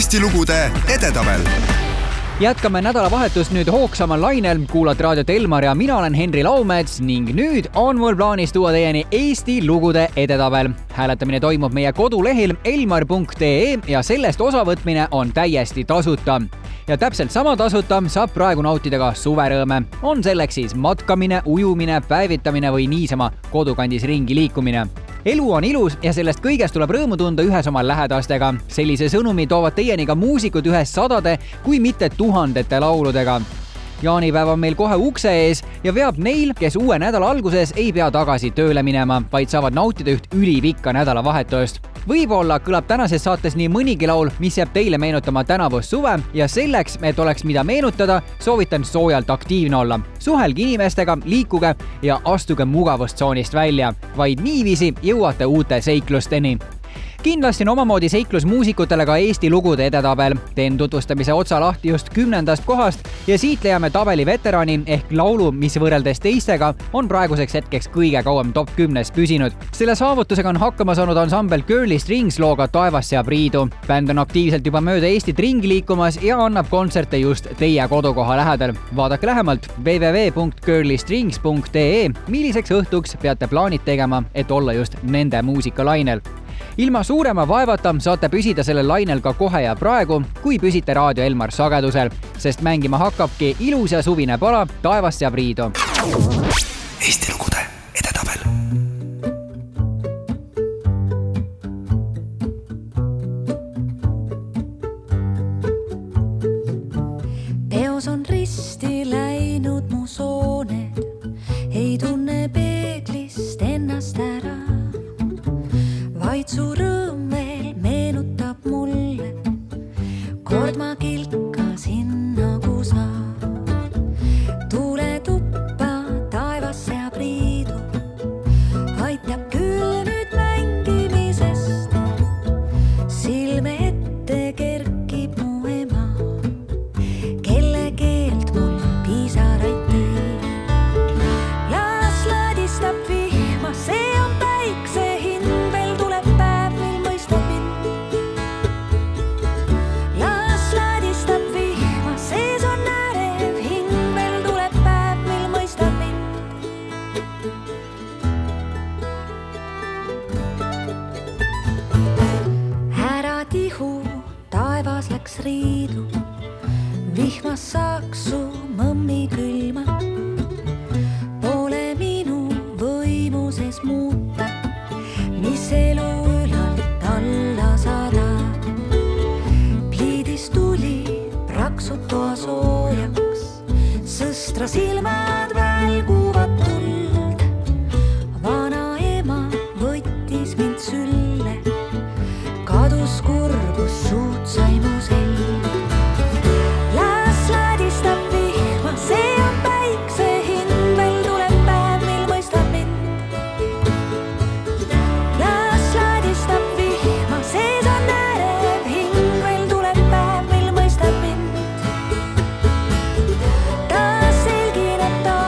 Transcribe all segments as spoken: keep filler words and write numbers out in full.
Eesti lugude edetabel. Jätkame nädalavahetust nüüd hoogsamal lainel, kuulad raadiot Elmar ja mina olen Henri Laumets ning nüüd on mul plaanis tuua teieni Eesti lugude edetabel. Hääletamine toimub meie kodulehel elmar punkt ee ja sellest osavõtmine on täiesti tasuta. Ja täpselt sama tasuta saab praegu nautida ka suverõõme. On selleks siis matkamine, ujumine, päevitamine või niisama kodukandis ringi liikumine. Elu on ilus ja sellest kõigest tuleb rõõmu tunda ühes oma lähedastega. Sellise sõnumi toovad teieni ka muusikud ühes sadade, kui mitte tuhandete lauludega. Jaanipäev on meil kohe ukse ees ja veab neil, kes uue nädala alguses ei pea tagasi tööle minema, vaid saavad nautida üht ülipikka nädalavahetust. Võib-olla kõlab tänases saates nii mõnigi laul, mis jääb teile meenutama tänavust suve ja selleks, et oleks mida meenutada, soovitan soojalt aktiivne olla. Suhelge inimestega, liikuge ja astuge mugavustsoonist välja. Vaid niiviisi jõuate uute seiklusteni. Kindlasti on omamoodi seiklus muusikutele ka Eesti lugude edetabel. Teen tutvustamise otsa lahti just kümnendast kohast ja siit leiame tabeli veterani ehk laulu, mis võrreldes teistega on praeguseks hetkeks kõige kauem top kümnes püsinud. Selle saavutusega on hakkama saanud ansambel Girly Strings looga Taevas seab riidu. Bänd on aktiivselt juba mööda Eestit ringi liikumas ja annab kontserte just teie kodukoha lähedal. Vaadake lähemalt w w w punkt girly strings punkt ee, milliseks õhtuks peate plaanid tegema, et olla just nende muusikalainel. Ilma suurema vaevata saate püsida sellel lainel ka kohe ja praegu, kui püsite Raadio Elmar sagedusel, sest mängima hakkabki ilus ja suvine pala Taevas seab riidu. Eesti lugude edetabel. Peos on risti läinud mu sooned, ei tunne peeglist ennast ära. Vaid su rõõm veel meenutab mulle, kord ma kilkasin nagu sa. Tule tuppa, taevas seab riidu, aitab küll nüüd mängimisest. Silme ette kerkib mu ema, kelle keelt mul piisaraid tõi. Las ladistab vihma, see on päikse hind. Läks riidu, vihmas saaks su mõmmi külma. Pole minu võimuses muuta, mis elu ülalt alla saada. Pliidis tuli praksud toa soojaks, sõstra silmad välguvad tuld. Vana ema võttis mind sülle, kadus kurbus, suud sai mu selg. Las ladistab vihma, see on päikse hind, veel tuleb päev, mil mõistab mind. Las ladistab vihma, sees on ärev hing, veel tuleb päev, mil mõistab mind. Ta selgineb ta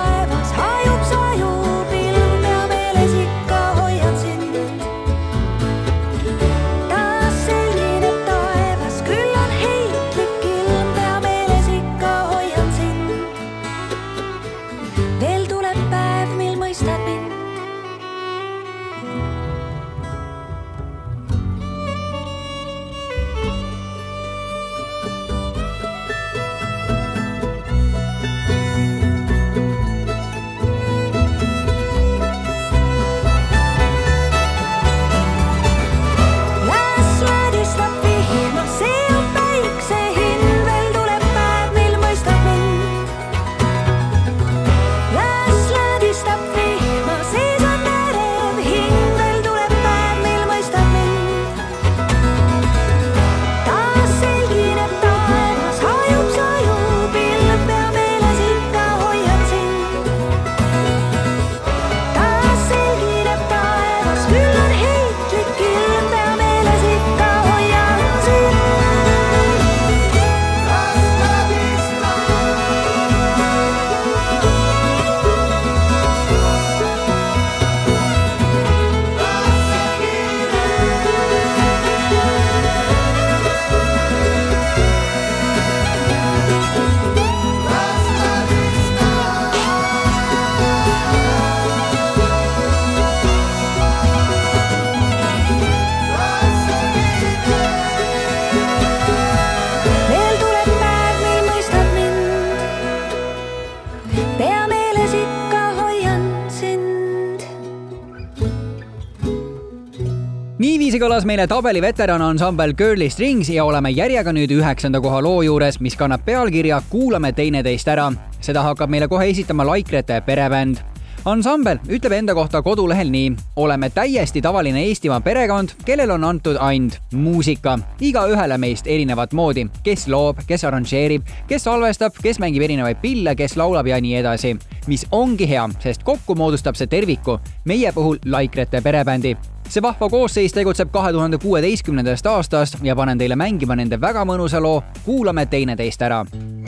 Teisi kõlas meile tabeli veteran ansambel Girly Strings ja oleme järjega nüüd üheksanda koha loo juures, mis kannab pealkirja Kuulame teineteist ära. Seda hakkab meile kohe esitama Laikrete perebänd. Ansambel ütleb enda kohta kodulehel nii: oleme täiesti tavaline Eestimaa perekond, kellel on antud ainult muusika. Iga ühele meist erinevat moodi, kes loob, kes arranžeerib, kes salvestab, kes mängib erinevaid pille, kes laulab ja nii edasi. Mis ongi hea, sest kokku moodustab see terviku, meie puhul Laikrete perebändi. See vahva koosseis tegutseb kahe tuhande kuueteistkümnendast aastast ja panen teile mängima nende väga mõnusa loo Kuulame teineteist ära.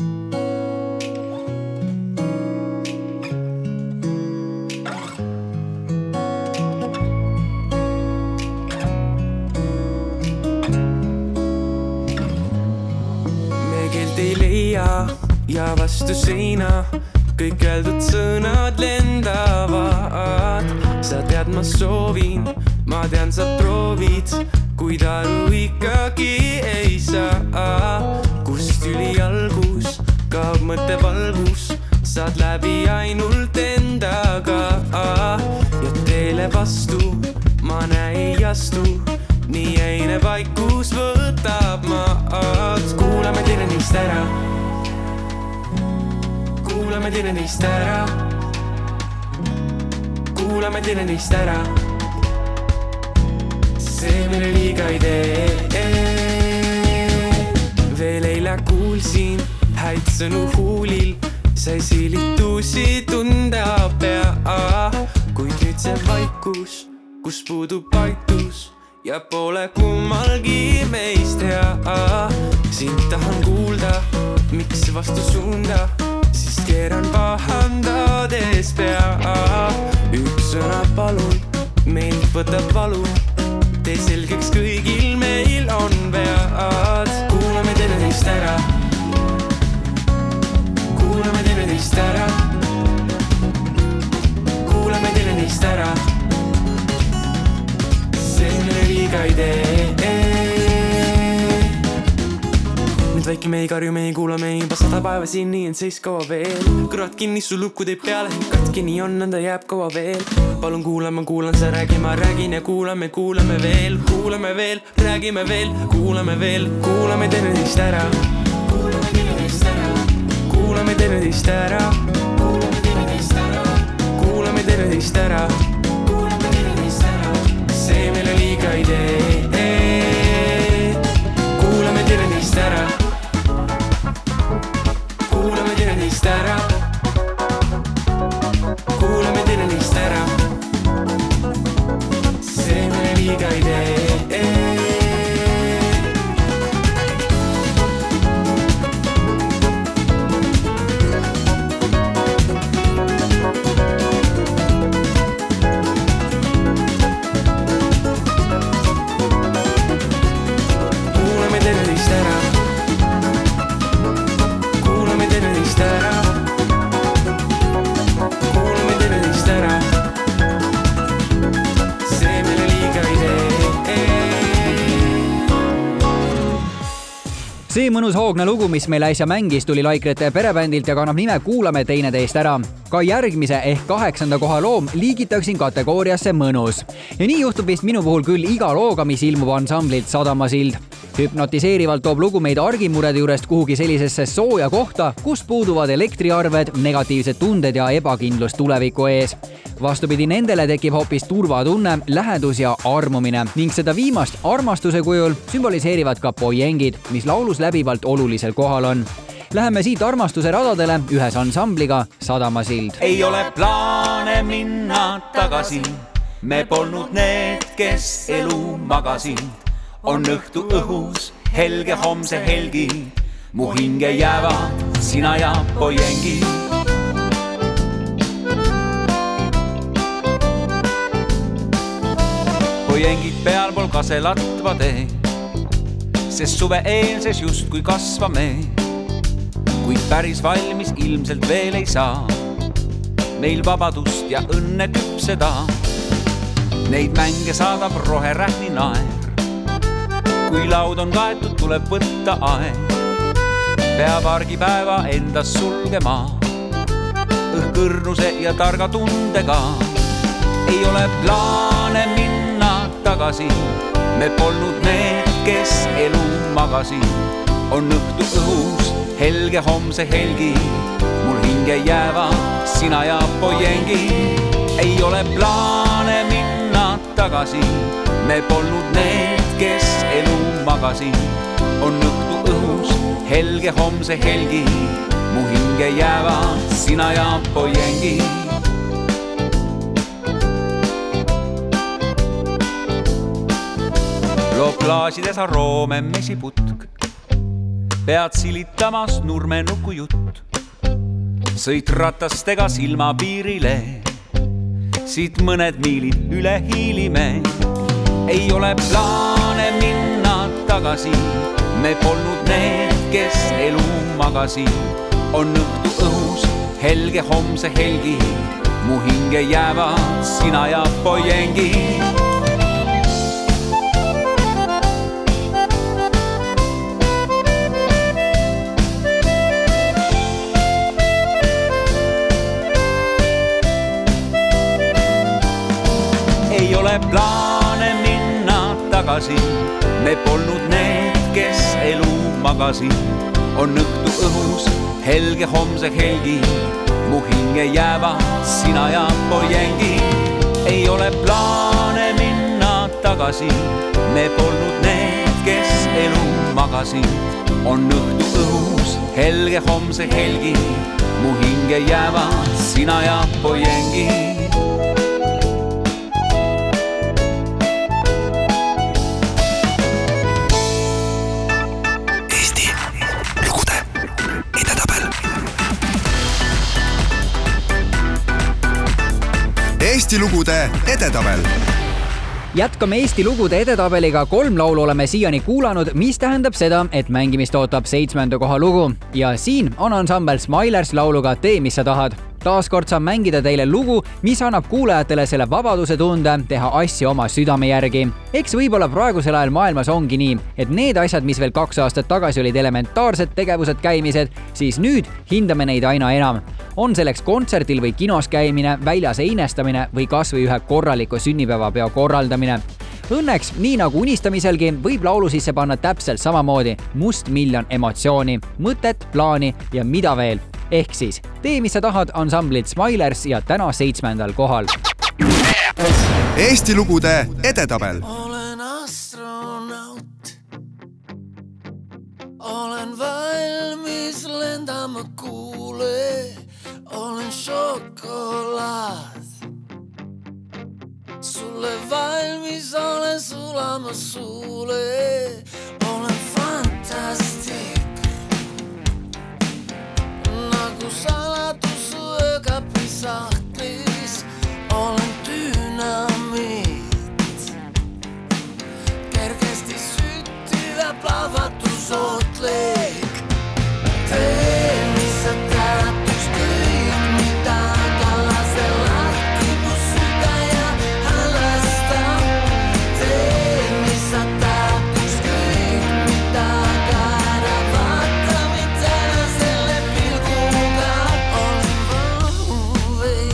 Me keelt ei leia ja vastu seina kõik öeldud sõnad lendavad. Sa tead, ma soovin, ma tean, sa proovid, kuid aru ikkagi ei saa. Kust tüli algus, kaob mõtte valgus, saad läbi ainult endaga. Ja teele vastu, ma näe ei astu, nii eine vaikus võtab maad. Kuulame teineteist ära, kuulame teineteist ära, kuulame teineteist ära. See meile liiga ei tee. Veel eile kuulsin häid sõnu huulil, sai silitusi tunda pea. Kuid nüüd see vaikus, kus puudub paitus ja pole kummalgi meist hea. Sind tahan kuulda, miks vastu suunda, siis keeran pahandades pea. Üks sõna palun, meilt võtab valu, tee selgeks kõigil meil on vead. Kuulame teineteist ära, kuulame teineteist ära, kuulame teineteist ära. See meile liiga ei tee. Nüüd väike me ei karju, me ei kuula, me ei juba sada päeva siin, nii on seis kaua veel. Kõrvad kinni, su lukku teeb peale, katki nii on, nõnda jääb kaua veel. Palun kuula, ma kuulan, sa räägi, ma räägin ja kuulame, kuulame veel, kuulame veel, räägime veel, kuulame veel, kuulame teineteist ära, kuulame teineteist ära, kuulame teineteist ära, kuulame teineteist ära, kuulame teineteist ära, kuulame teineteist ära. See meile liiga ei tee. Kuulame teineteist ära, kuulame teineteist ära, kuulame teineteist ära. See meile liiga ei tee. Kuulame teineteist ära, kuulame teineteist ära, kuulame teineteist ära. See meile liiga ei tee. See mõnus hoogne lugu, mis meil äsja mängis, tuli Laikrete perebändilt ja kannab nime Kuulame teineteist ära. Ka järgmise ehk kaheksanda koha loom liigitaksin kategooriasse mõnus. Ja nii juhtub vist minu puhul küll iga looga, mis ilmub ansamblilt Sadamasild. Hüpnotiseerivalt toob lugu meid argimurede juurest kuhugi sellisesse sooja kohta, kus puuduvad elektriarved, negatiivsed tunded ja ebakindlus tuleviku ees. Vastupidi nendele tekib hoopis turvatunne, lähedus ja armumine ning seda viimast armastuse kujul sümboliseerivad ka poiengid, mis laulus läbivalt olulisel kohal on. Läheme siit armastuse radadele ühes ansambliga Sadamasild. Ei ole plaane minna tagasi, me polnud need, kes elu magasid. On õhtu õhus, helge homse helgi, mu hinge jäävad sina ja poiengi. Poiengid pealpool kaselatva tee, sest suve eelses just kui kasvame, kuid päris valmis ilmselt veel ei saa meil vabadust ja õnne küpseda. Neid mänge saadab roherähni naer, kui laud on kaetud, tuleb võtta aeg. Peab argipäeva endas sulgema, õhkõrnuse ja targa tundega. Ei ole plaane minna tagasi, me polnud need, kes elu magasid. On õhtu õhus, helge homse helgi, mul hinge jääva sina ja pojengi. Ei ole plaane minna tagasi, me polnud need, kes elu magasid. On õhtu õhus, helge homse helgi, mu hinge jääva sina ja pojengi. Loob klaasides aroome mesiputk, pead silitamas nurmenuku jutt. Sõit ratastega silmapiirile, siit mõned miilid üle hiilime. Ei ole plaane minna tagasi, me polnud need, kes elu magasid. On õhtu õhus, helge homse helgi, mu hinge jääva sina ja pojengi. Ei ole plaane minna tagasi, me polnud need, kes elu magasid. On õhtu õhus, helge homse helgi, mu hinge jääva sina ja pojengi. Ei ole plaane minna tagasi, me polnud need, kes elu magasid. On õhtu õhus, helge homse helgi, mu hinge jääva sina ja pojengi. Eesti lugude edetabel. Jätkame Eesti lugude edetabeliga. Kolm laulu oleme siiani kuulanud, mis tähendab seda, et mängimist ootab seitsmenda koha lugu. Ja siin on ansambel Smilers lauluga Tee, mis sa tahad. Taaskord saan mängida teile lugu, mis annab kuulajatele selle vabaduse tunde teha asju oma südame järgi. Eks võibolla praegusel ajal maailmas ongi nii, et need asjad, mis veel kaks aastat tagasi olid elementaarsed tegevused käimised, siis nüüd hindame neid aina enam. On selleks kontserdil või kinos käimine, väljas einestamine või kas või ühe korraliku sünnipäevapeo korraldamine. Õnneks, nii nagu unistamiselgi, võib laulu sisse panna täpselt samamoodi must miljon emotsiooni, mõtet, plaani ja mida veel. Ehk siis Tee, mis sa tahad, ansamblit Smilers ja täna seitsmendal kohal. Eesti lugude edetabel. Olen astronaut, olen valmis lendama kuule, olen šokolaad, sulle valmis olen sulama suule, olen fantastik, nagu saladus öökapi sahtlis, olen dünamiit, kergesti süttiva plahvatusootlik. Tee, mis sa tahad, ükskõik mida, lase lahti mu süda ja halasta. Tee, mis sa tahad, ükskõik mida, ära vaata mind täna selle pilguga. Olen vahu veidi.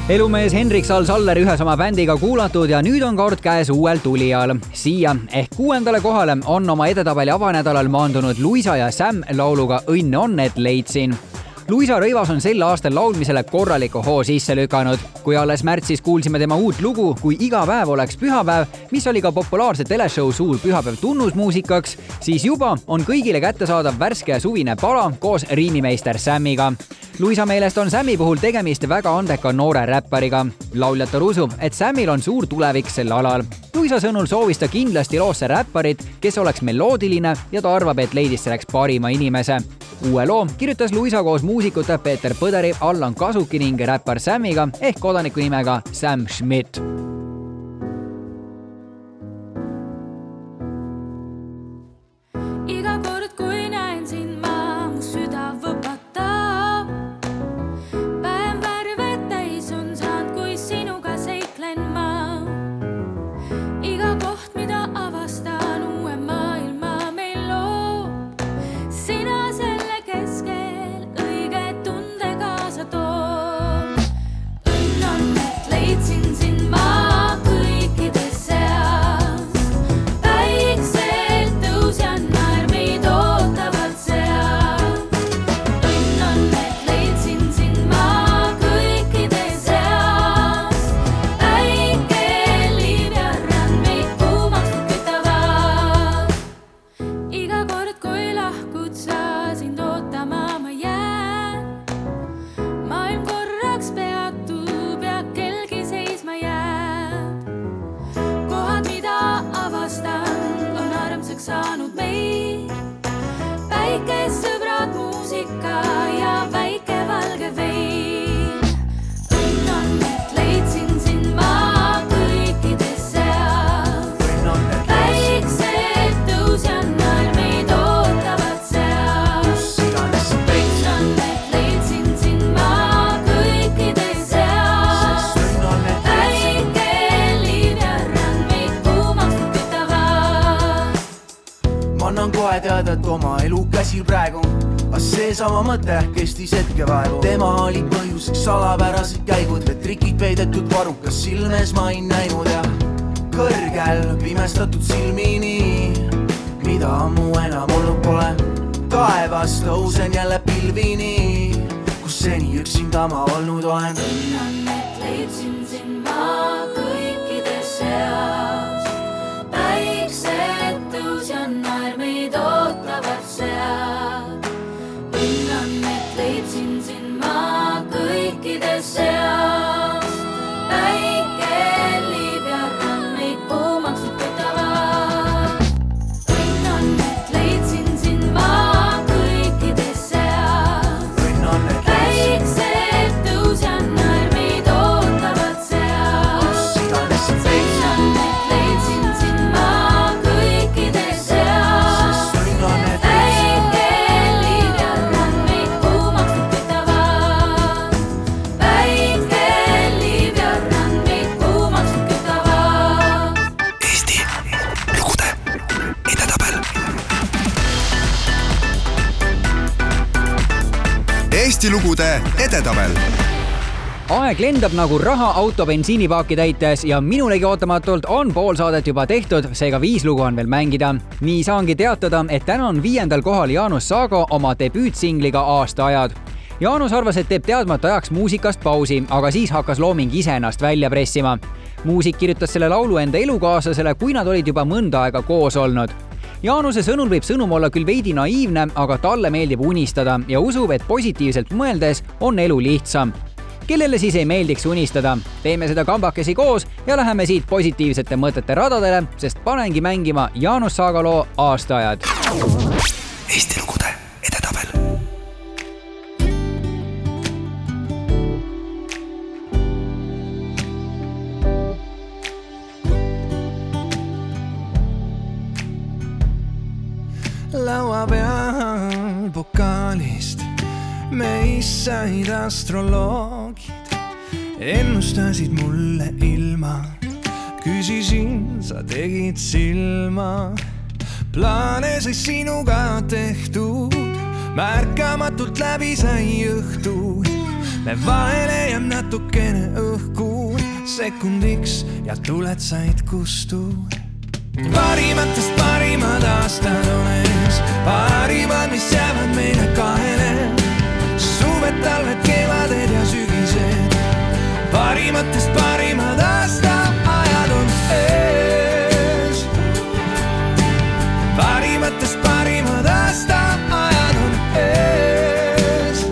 elumees Henrik Sal-Saller ühes oma bändiga kuulatud ja nüüd on kord käes uuel tulijal. Siia ehk kuuendale kohale on oma edetabeli avanädalal maandunud Luisa ja Sam lauluga Õnn on, et leidsin. Luisa Rõivas on sel aastal laulmisele korraliku hoo sisse lükanud. Kui alles märtsis kuulsime tema uut lugu, kui iga päev oleks pühapäev, mis oli ka populaarse teleshow Suur pühapäev tunnusmuusikaks, siis juba on kõigile kättesaadav värske ja suvine pala koos riimimeister Samiga. Luisa meelest on Sami puhul tegemist väga andeka noore räppariga. Lauljatar usub, et Samil on suur tulevik sel alal. Luisa sõnul soovis ta kindlasti loosse räpparit, kes oleks meloodiline ja ta arvab, et leidis selleks parima inimese. Uue loo kirjutas Luisa koos muusikute Peeter Põderi, Allan Kasuki ning räppar Samiga ehk kodaniku nimega Sam Schmidt. Iga kord, kui näen sind ma, mu süda võpatab. Päev värvet täis on saanud, kui sinuga seiklen ma. Iga koht, mida avastan, uue maailma meil loob. Sina selle keskel õige tunde kaasa toob. Õnn on, et leidsin sind ma kõikides seas. Päiksed tõus ja naer meid ootavalt seas. Õnn on, et leidsin sind ma kõikides seas. Päike liiv ja rand meid kuumaks kütavad. Iga kord, kui lahkud sa, sind ootama ma jään. Maailm korraks peatub ja kelgi seisma jääb. Kohad, mida avastan, on armsaks saanud meid. Päike, sõbrad, muusika ja väike valge vein. Õnn on, et leidsin sind ma kõikides seas. Päiksed tõus ja naer meid ootavad seas. Õnn on, et leidsin sind ma kõikides seas. Päike liiv ja rand meid kuumaks kütavad. Ma annan kohe teada, et oma elu käsil praegu, aga seesama mõte kestis hetke vaevu. Tema oli põhjuseks salapärased käigud, et trikid peidetud varukas silmes ma ei näinud ja kõrgel pimestatud silmini, mida ammu enam olnud pole. Taevas tõusen jälle pilvini, kus seni üksinda ma olnud olen. Õnn on, et leidsin sind ma kõikides seas. Päiksed tõus ja naer meid ootavad seas. Õnn on, et leidsin sind ma kõikides seas. Päike liiv ja rand meid kuumaks kütavad. Õnn on, et leidsin sind ma kõikides seas. Päiksed tõus ja naer meid ootavad seas. Õnn on, et leidsin sind ma kõikides seas. Päike liiv ja rand meid kuumaks kütavad. Päike liiv ja rand meid kuumaks kütavad. Eesti lugude edetabel. Eesti lugude edetabel. Aeg lendab nagu raha auto bensiinipaaki täites ja minulegi ootamatult on pool saadet juba tehtud, seega viis lugu on veel mängida. Nii saangi teatada, et täna on viiendal kohal Jaanus Saago oma debüütsingliga Aastaajad. Jaanus arvas, et teeb teadmata ajaks muusikast pausi, aga siis hakkas looming ise ennast välja pressima. Muusik kirjutas selle laulu enda elukaaslasele, kui nad olid juba mõnda aega koos olnud. Jaanuse sõnul võib sõnum olla küll veidi naiivne, aga talle meeldib unistada ja usub, et positiivselt mõeldes on elu lihtsam. Kellele siis ei meeldiks unistada? Teeme seda kambakesi koos ja läheme siit positiivsete mõtete radadele, sest panengi mängima Jaanus Saaga loo Aastaajad. Eesti lugude edetabel. Laua peal pokaalist meissaid astroloogid ennustasid mulle ilma. Küsisin, sa tegid silma. Plaane sai sinuga tehtud, märkamatult läbi sai õhtu. me vahele jääb natukene õhku sekundiks ja tuled said kustu. Parimatest parimad aastad on ees, parimad, mis jäävad meile kahele. Suved, talved, kevaded ja sügised, parimatest parimad aastaajad on ees. Parimatest parimad aastaajad on ees.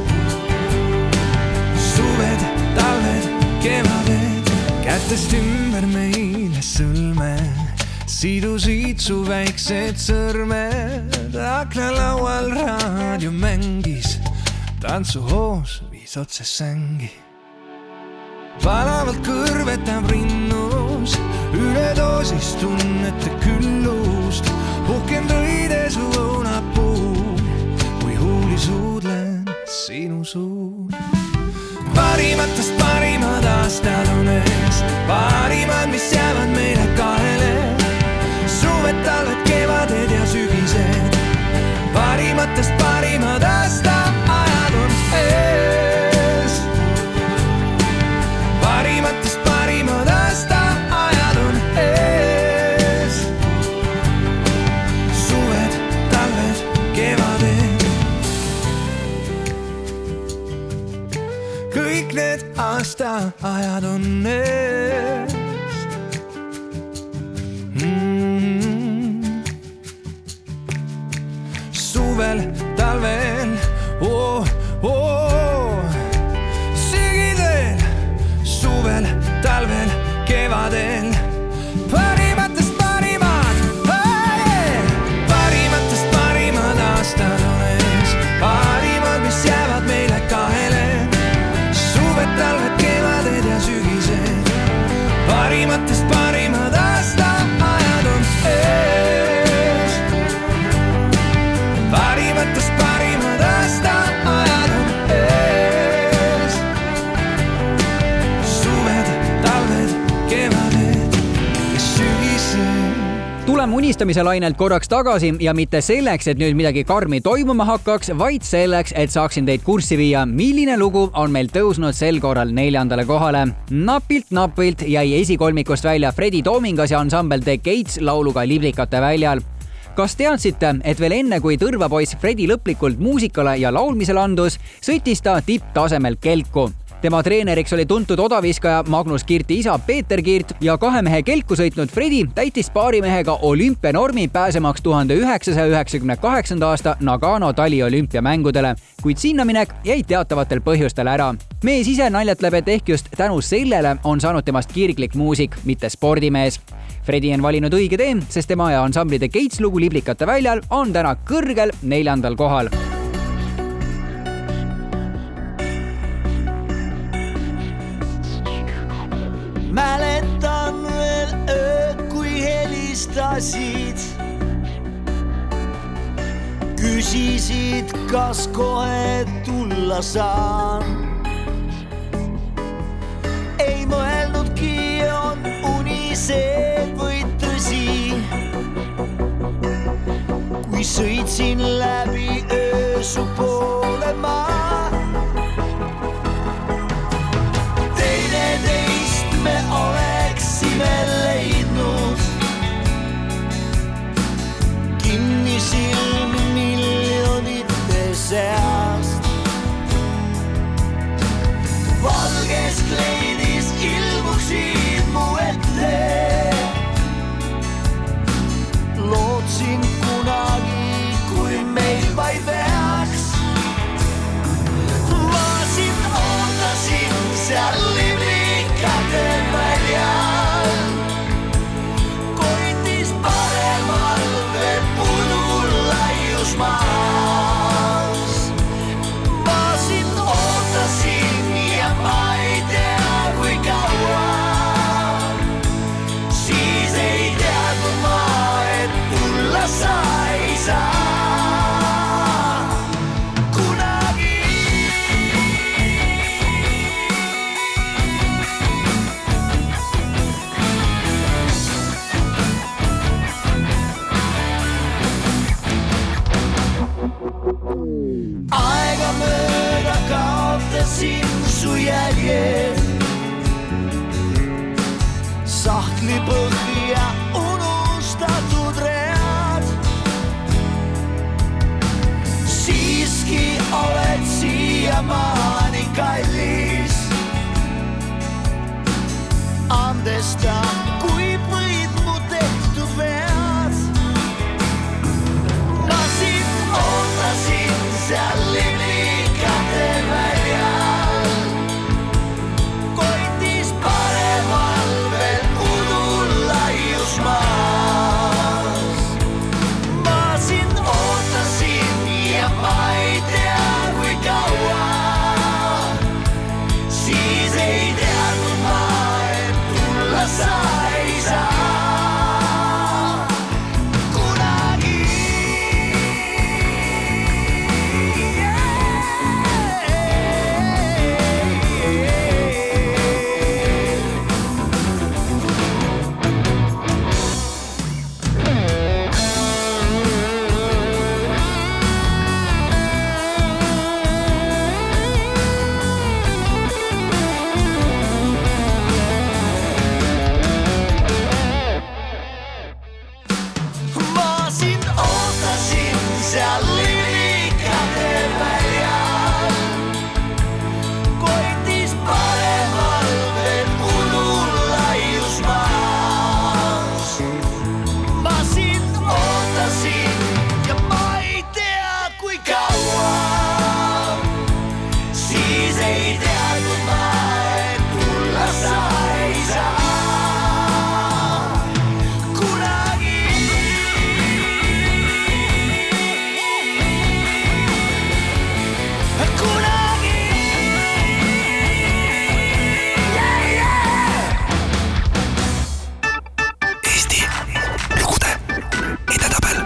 Suved, talved, kevaded, kätest ümber meile sõlmed, sidusid su väiksed sõrmed. Aknalaual raadio mängis, tantsuhoos viis otse sängi. Palavalt kõrvetab rinnus, üledoosis tunnete küllust. Uhken rõide su õunapuu, kui huuli suudlen sinu suud. Parimatest parimad aastad on ees, parimad, mis jäävad meile kahele. Suved, talved, kevaded ja sügised, parimatest parimad aastaajad on ees. Parimatest parimad aastaajad on ees. Suved, talved, kevaded, kõik need aastaajad on ees. Mm. Suvel, talvel, oh, oh. Sügisel, suvel, talvel, kevadel, parimatest parimad, hey! Parimatest parimad aastad on ees, parimad, mis jäävad meile kahele. Suved, talved, kevaded ja sügised, parimatest parimad aastaajad on ees. Parimatest parimad aastaajad on ees. Suved, talved, kevaded ja sügised. Tuleme unistamise lainelt korraks tagasi ja mitte selleks, et nüüd midagi karmi toimuma hakkaks, vaid selleks, et saaksin teid kurssi viia, milline lugu on meil tõusnud sel korral neljandale kohale. Napilt-napilt jäi esikolmikust välja Fredi Toomingas ja ansambel The Gates lauluga Liblikate väljal. Kas teadsite, et veel enne kui tõrvapoiss Fredi lõplikult muusikale ja laulmisele andus, sõitis ta tipptasemel kelku? Tema treeneriks oli tuntud odaviskaja Magnus Kirti isa Peeter Kirt ja kahe mehe kelku sõitnud Fredi täitis paarimehega olümpianormi pääsemaks tuhande üheksasaja üheksakümne kaheksanda aasta Nagano taliolümpiamängudele, kuid sinna minek jäi teatavatel põhjustel ära. Mees ise naljatleb, et ehk just tänu sellele on saanud temast kirglik muusik, mitte spordimees. Fredi on valinud õige tee, sest tema ja ansambli The Gates lugu Liblikate väljal on täna kõrgel neljandal kohal. Mäletan veel ööd, kui helistasid. Küsisid, kas kohe tulla saan. Ei mõelnudki, on unised või tõsi. Kui sõitsin läbi öö su poole maa. Teineteist me oleksime leidnud. Kinni silmi miljonite seast. Valges kleidis ilmuksid mu ette. Lootsin kunagi, kui meil vaid veaks. Ma sind ootasin seal Liblikate väljal. Koitis paremal veel pudul laius maas. Ma sind ootasin ja ma ei tea, kui kaua. Siis ei teadnud ma, et tulla sa ei saa. Aega mööda kaotas maalasin su jäljed sahtli põhja unustatud read. Siiski oled siiamaani kallis. Andesta, kui võid mu tehtud vead. Ma sind ootasin seal lilikate väljal. Koitis paremal veel udul laius maas. Ma sind ootasin ja ma ei tea kui kaua. Siis ei teadnud ma, et tulla sa ei saa kunagi. Ma sind ootasin seal lilikate väljal. Koitis paremal veel udul laius maas. Ma sind ootasin ja ma ei tea kui kaua. Siis ei teadnud ma, et tulla sa ei saa kunagi. Kunagi. Yeah, yeah. Eesti lugude edetabel.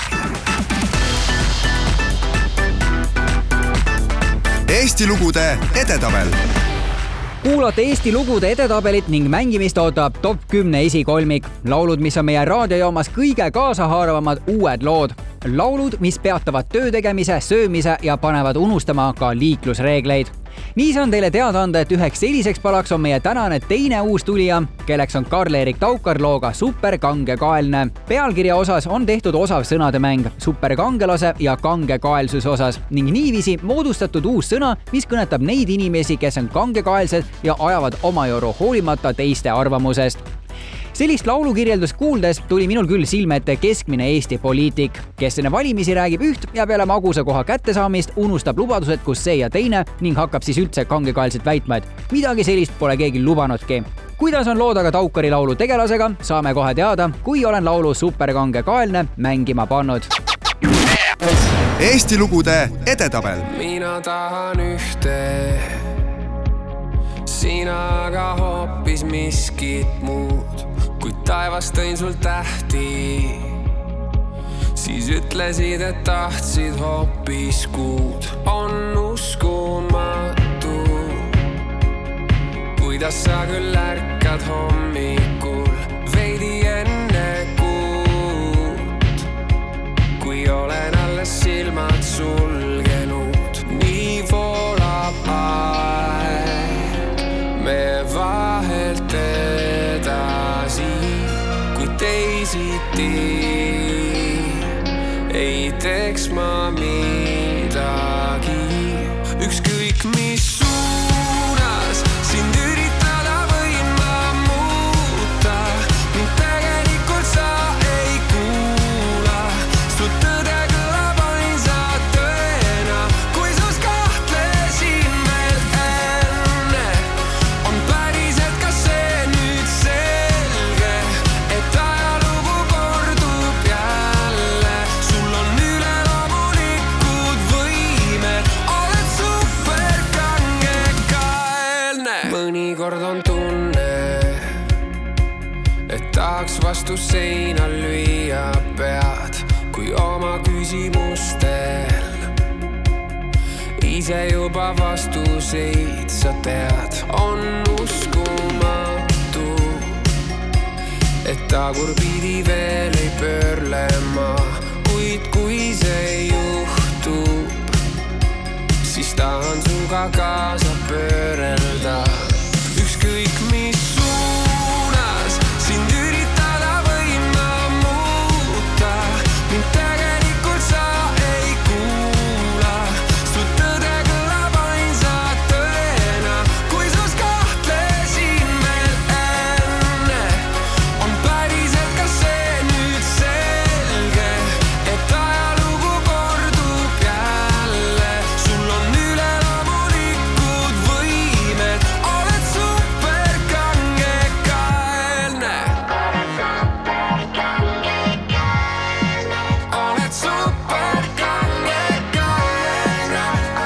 Eesti lugude edetabel. Kuulate Eesti lugude edetabelit ning mängimist ootab top kümne esikolmik. Laulud, mis on meie raadiojaamas kõige kaasahaarvamad uued lood. Laulud, mis peatavad töö tegemise, söömise ja panevad unustama ka liiklusreegleid. Nii on teile teada anda, et üheks selliseks palaks on meie tänane teine uus tulija, kelleks on Karl-Erik Taukar looga Superkangekaelne. Pealkirja osas on tehtud osav sõnademäng superkangelase ja kangekaelsuse osas ning niiviisi moodustatud uus sõna, mis kõnetab neid inimesi, kes on kangekaelsed ja ajavad oma joru hoolimata teiste arvamusest. Sellist laulukirjeldust kuuldes tuli minul küll silme ette keskmine Eesti poliitik, kes enne valimisi räägib üht ja peale magusa koha kättesaamist unustab lubadused, kus see ja teine ning hakkab siis üldse kangekaelselt väitma, et midagi sellist pole keegi lubanudki. Kuidas on lood aga Taukari laulu tegelasega, saame kohe teada, kui olen laulu Superkangekaelne mängima pannud. Eesti lugude edetabel. Mina tahan ühte, sina aga hoopis miskit muud. Kui taevas tõin sul tähti, siis ütlesid, et tahtsid hoopis kuud. On uskumatu, kuidas sa küll ärkad hommikul veidi enne kuud, kui olen alles silmad sulgenud. Nii voolab aeg me vahelt edasi, kui teisiti ei teeks ma midagi. Ükskõik mis suunas sind üritada võin ma muuta, mind tegelikult sa ei kuula. Su tõde kõlab ainsa tõena, kui sus kahtlesin veel enne. On päriselt ka see nüüd selge, et ajalugu kordub jälle. Sul on üleloomulikud võimed, oled superkangekaelne. Mõnikord on tunne, et tahaks vastu seina lüüa pead, kui oma küsimustel ise juba vastuseid sa tead. On uskumatu, et tagurpidi veel ei pöörlema, kuid kui see juhtub, siis tahan su sinuga kaasa pöörelda. Ükskõik mis suunas sind üritada võin ma muuta, mind tegelikult sa ei kuula. Su tõde kõlab ainsa tõena, kui sus kahtlesin veel enne. On päriselt ka see nüüd selge, et ajalugu kordub jälle. Sul on üleloomulikud võimed, oled superkange kaelne. Oled superkange kaelne.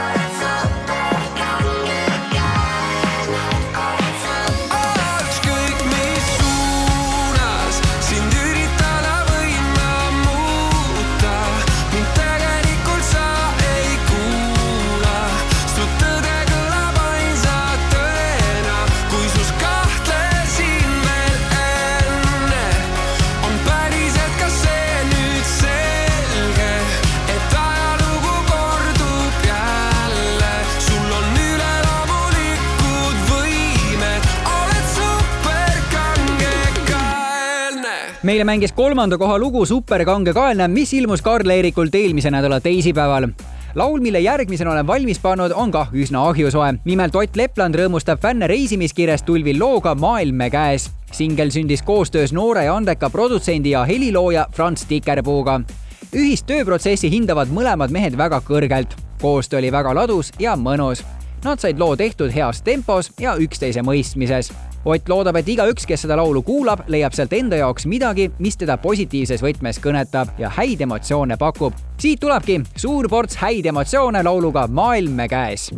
Ükskõik mis suunas sind üritada võin ma muuta, mind tegelikult sa ei kuula. Su tõde kõlab ainsa tõena, kui sus kahtlesin veel enne. On päriselt ka see nüüd selge, et ajalugu kordub jälle. Sul on üleloomulikud võimed, oled superkange kaelne. Meile mängis kolmanda koha lugu Superkange kaelne, mis ilmus Karl Eerikult eelmise nädala teisipäeval. Laul, mille järgmisena olen valmis pannud, on kah üsna ahjusoe. Nimelt Ott Lepland rõõmustab fänne reisimiskirjas tulvil looga Maailm me käes. Singel sündis koostöös noore ja andeka produtsendi ja helilooja Frans Tikerpuuga. Ühist tööprotsessi hindavad mõlemad mehed väga kõrgelt. Koostöö oli väga ladus ja mõnus. Nad said loo tehtud heas tempos ja üksteise mõistmises. Ott loodab, et igaüks, kes seda laulu kuulab, leiab sealt enda jaoks midagi, mis teda positiivses võtmes kõnetab ja häid emotsioone pakub. Siit tulebki suur ports häid emotsioone lauluga Maailm me käes.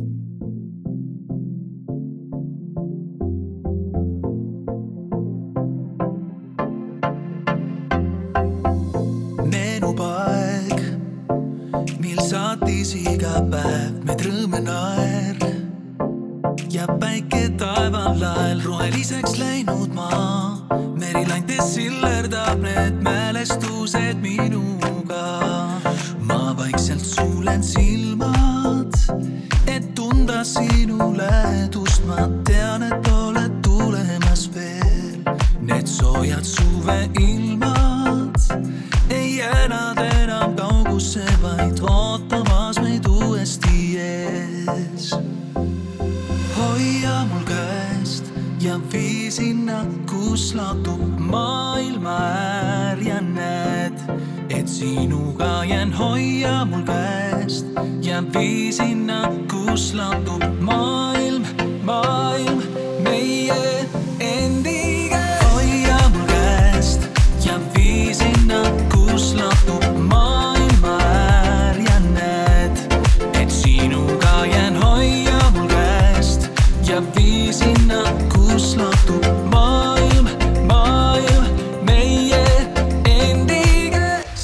Meenub aeg, mil saatis iga päev meid rõõme naer ja päike taeval lael roheliseks läinud maa. Merilantes sillerdab need mälestused minuga. Ma vaikselt suulen silmad, et tunda sinu lähedust. Ma tean, et oled tulemas veel. Need soojad suve ilmad ei jäänud enam kaugusse, vaid ootamas meid uuesti ees. Hoia mul käest ja vii sinna, kus lahtub maailma äär ja näed, et sinuga jään. Hoia mul käest ja vii sinna, kus lahtub maailm, maailm meie endi käes. Hoia mul käest ja vii sinna, kus lahtub maailma äär ja näed, et sinuga jään. Hoia mul käest ja vii sinna, kus lahtub maailm, maailm meie endi käes.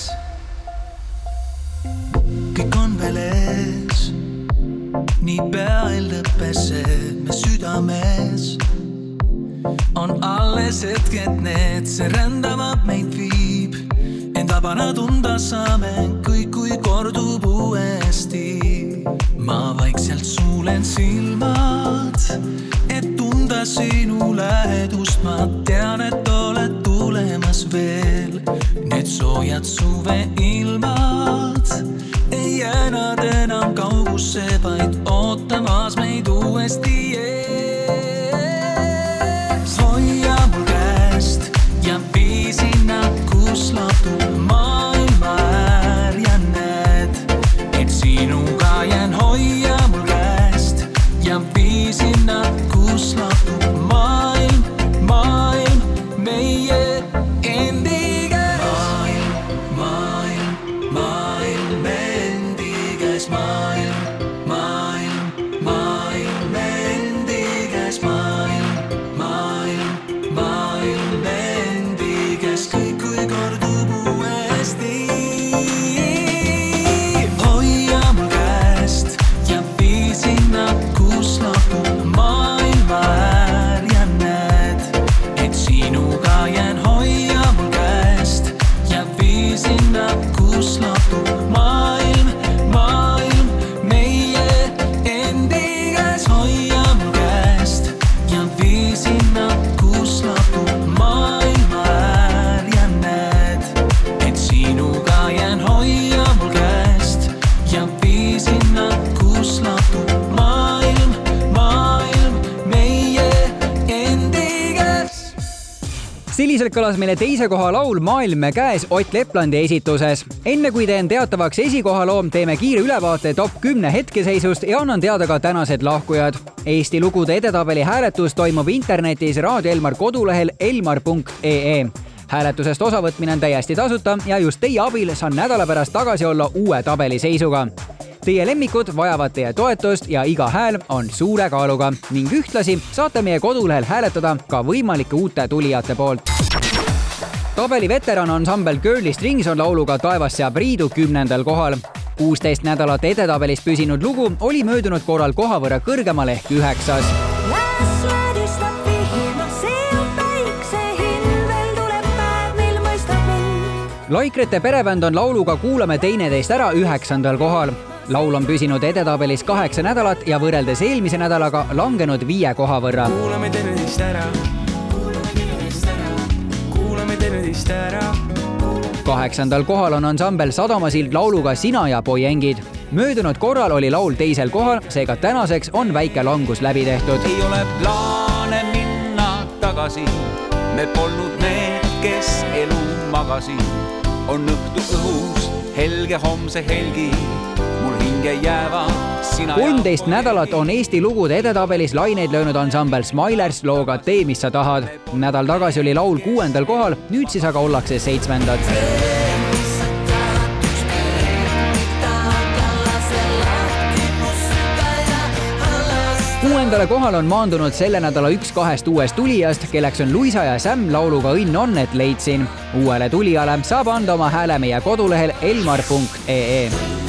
Kõik on veel ees, nii pea ei lõppe see me südames. On alles hetked need, see rändavad meid viib. End vabana tunda saame kõik, kui kordub uuesti. Ma vaikselt suulen silmad, et tunda sinu lähedust. Ma tean, et oled tulemas veel. Need soojad suve ilmad ei jäänud enam kaugusse, vaid ootamas meid uuesti ees. Hoia mul käest ja vii sinna, kus lahtub maailma äär ja näed, et sinuga jään. Hoia mul käest ja vii sinna, kus lahtub maailm, maailm meie endi käes. Maailm, maailm selliselt kõlas meile teise koha laul Maailm me käes Ott Leplandi esituses. Enne kui teen teatavaks esikohaloo, teeme kiire ülevaate top kümne hetkeseisust ja annan teada ka tänased lahkujad. Eesti lugude edetabeli hääletus toimub internetis Raadio Elmar kodulehel elmar punkt ee. Hääletusest osavõtmine on täiesti tasuta ja just teie abil saan nädala pärast tagasi olla uue tabeli seisuga. Teie lemmikud vajavad teie toetust ja iga hääl on suure kaaluga ning ühtlasi saate meie kodulehel hääletada ka võimalike uute tulijate poolt. Tabeli veteran ansambel Girly Strings on lauluga Taevas seab riidu kümnendal kohal. kuusteist nädalat edetabelis püsinud lugu oli möödunud korral koha võrra kõrgemal ehk üheksas. Laikrete perebänd on lauluga Kuulame teineteist ära üheksandal kohal. Laul on püsinud edetabelis kaheksa nädalat ja võrreldes eelmise nädalaga langenud viie koha võrra. Kuulame teineteist ära, kuulame teineteist ära, kuulame teineteist ära. Kaheksandal kohal on ansambel Sadamasild lauluga Sina ja poiengid. Möödunud korral oli laul teisel kohal, seega tänaseks on väike langus läbi tehtud. Ei ole plaane minna tagasi, me polnud need, kes elu magasid. On õhtu õhus, helge homse helgi, mul hinge jääva sina. kolmteist nädalat on Eesti lugude edetabelis laineid löönud ansambel Smilers looga Tee, mis sa tahad. Nädal tagasi oli laul kuuendal kohal, nüüd siis aga ollakse seitsmendad. Kuuendale kohal on maandunud selle nädala üks kahest uuest tulijast, kelleks on Luisa ja Sam lauluga Õnn on, et leidsin. Uuele tulijale saab anda oma hääle meie kodulehel elmar punkt ee.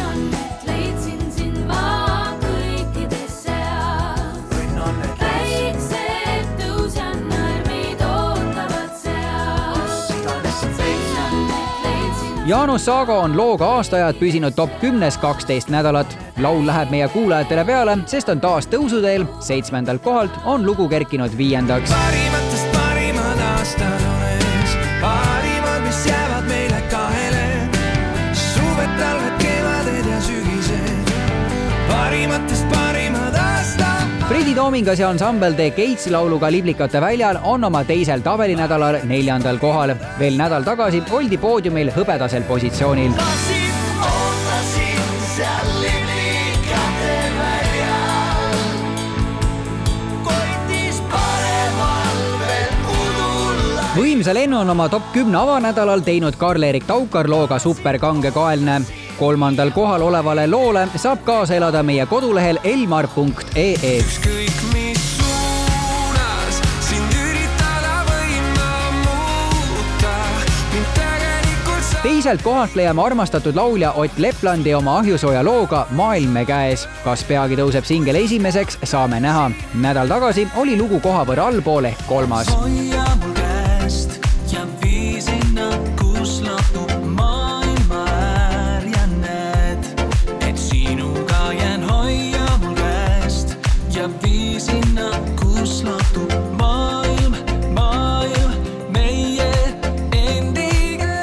Jaanus Saaga on looga aastaajad püsinud top kümnes kaksteist nädalat. Laul läheb meie kuulajatele peale, sest on taas tõusuteel. Seitsmendalt kohalt on lugu kerkinud viiendaks. Parimatest parimad aastad oles, parimad, mis jäävad meile kahele. Suved, talved, kevaded ja sügised, parimatest parimad aastad. Fredi Toomingas ja ansambel The Gates lauluga Liblikate väljal on oma teisel tabelinädalal neljandal kohal. Veel nädal tagasi oldi poodiumil hõbedasel positsioonil. Võimsa lennu on oma top kümne avanädalal teinud Karl-Erik Taukar looga Super kange kaelne. Kolmandal kohal olevale loole saab kaasa elada meie kodulehel elmar punkt ee. Ükskõik mis suunas sind üritada võima muuta, mind tegelikult sa... Teiselt kohalt leiame armastatud laulja Ott Leplandi oma ahjusooja looga Maailm me käes. Kas peagi tõuseb singel esimeseks, saame näha. Nädal tagasi oli lugu koha võrra allpool ehk kolmas. Hoia mul käest ja vii sinna, kus lahtub maailma äär ja näed, et sinuga jään. Hoia mul käest ja vii sinna, kus lahtub maailm, maailm meie endiga.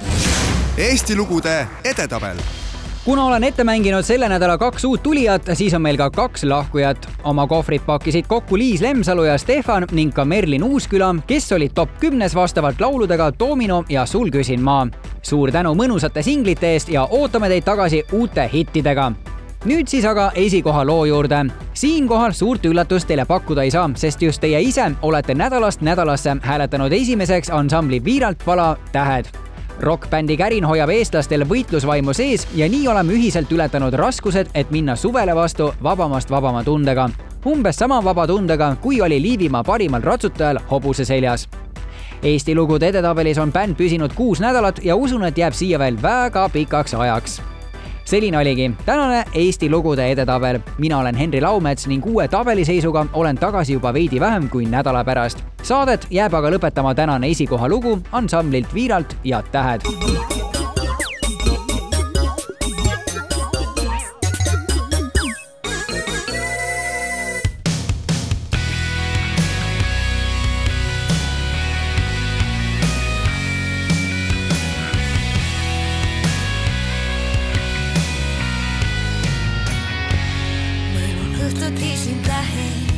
Eesti lugude edetabel. Kuna olen ette mänginud selle nädala kaks uut tulijat, siis on meil ka kaks lahkujat. Oma kohvrid pakkisid kokku Liis Lemsalu ja Stefan ning ka Merlin Uusküla, kes olid top kümnes vastavalt lauludega Domino ja Sul küsin ma. Suur tänu mõnusate singlite eest ja ootame teid tagasi uute hittidega. Nüüd siis aga esikoha loo juurde. Siinkohal suurt üllatust teile pakkuda ei saa, sest just teie ise olete nädalast nädalasse hääletanud esimeseks ansambli Viiralt vala Tähed. Rockbändi Kärin hoiab eestlastel võitlusvaimu sees ja nii oleme ühiselt ületanud raskused, et minna suvele vastu vabamast vabama tundega. Umbes sama vaba tundega, kui oli Liivimaa parimal ratsutajal hobuse seljas. Eesti lugude edetabelis on bänd püsinud kuus nädalat ja usun, et jääb siia veel väga pikaks ajaks. Selline oligi tänane Eesti lugude edetabel. Mina olen Henri Laumets ning uue tabeliseisuga olen tagasi juba veidi vähem kui nädala pärast. Saadet jääb aga lõpetama tänane esikoha lugu ansamblilt Viiralt ja Tähed. Õhtud viisin tähed